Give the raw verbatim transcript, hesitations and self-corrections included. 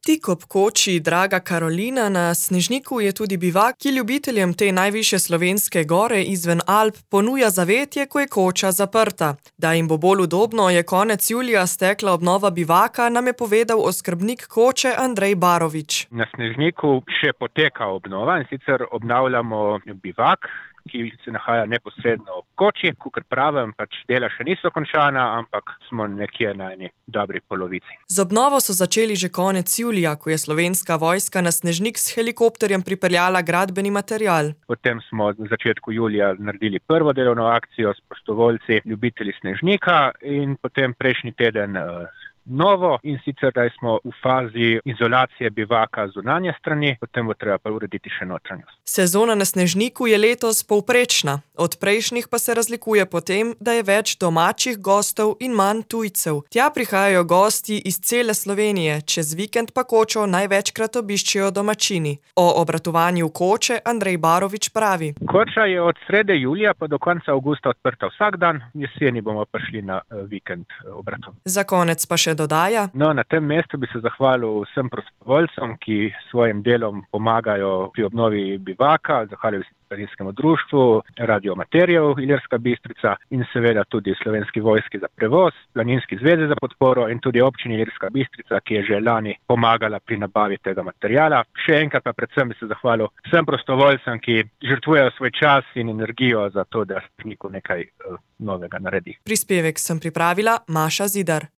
Tik ob koči Draga Karolina na Snežniku je tudi bivak, ki ljubiteljem te najvišje slovenske gore izven Alp ponuja zavetje, ko je koča zaprta. Da jim bo bolj udobno, je konec julija stekla obnova bivaka, nam je povedal oskrbnik koče Andrej Barovič. Na Snežniku še poteka obnova in sicer obnavljamo bivak, ki se nahaja neposredno ob koči. Kakor pravim, pač dela še niso končana, ampak smo nekje na eni dobri polovici. Z obnovo so začeli že konec julija, ko je Slovenska vojska na Snežnik s helikopterjem pripeljala gradbeni material. Potem smo v začetku julija naredili prvo delovno akcijo s prostovoljci, ljubitelji Snežnika, in potem prejšnji teden novo, in sicer da smo v fazi izolacije bivaka zunanje strani, potem bo treba pa urediti še notranjost. Sezona na Snežniku je letos povprečna, od prejšnjih pa se razlikuje po tem, da je več domačih gostov in manj tujcev. Tja prihajajo gosti iz cele Slovenije, čez vikend pa kočo največkrat obiščejo domačini. O obratovanju koče Andrej Barovič pravi. Koča je od srede julija pa do konca avgusta odprta vsak dan, jeseni bomo pa šli na vikend obratov. Za konec pa še dodaja. No, na tem mestu bi se zahvalil vsem prostovoljcem, ki svojim delom pomagajo pri obnovi bivaka, zahvalil se Planinskemu društvu, Radio Amaterjev Ilirska Bistrica in seveda tudi Slovenski vojski za prevoz, Planinski zvezi za podporo in tudi občini Ilirska Bistrica, ki je že lani pomagala pri nabavi tega materiala. Še enkrat pa predvsem bi se zahvalil vsem prostovoljcem, ki žrtvujejo svoj čas in energijo za to, da Snežniku nekaj uh, novega naredi. Prispevek sem pripravila Maša Zidar.